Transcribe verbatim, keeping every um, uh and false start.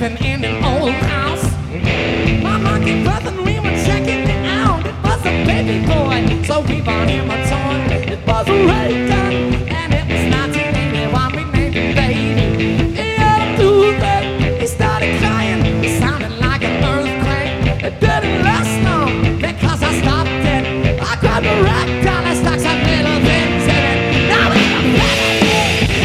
sleeping in an old house. My monkey brother and we were checking it out. It was a baby boy, so we bought him a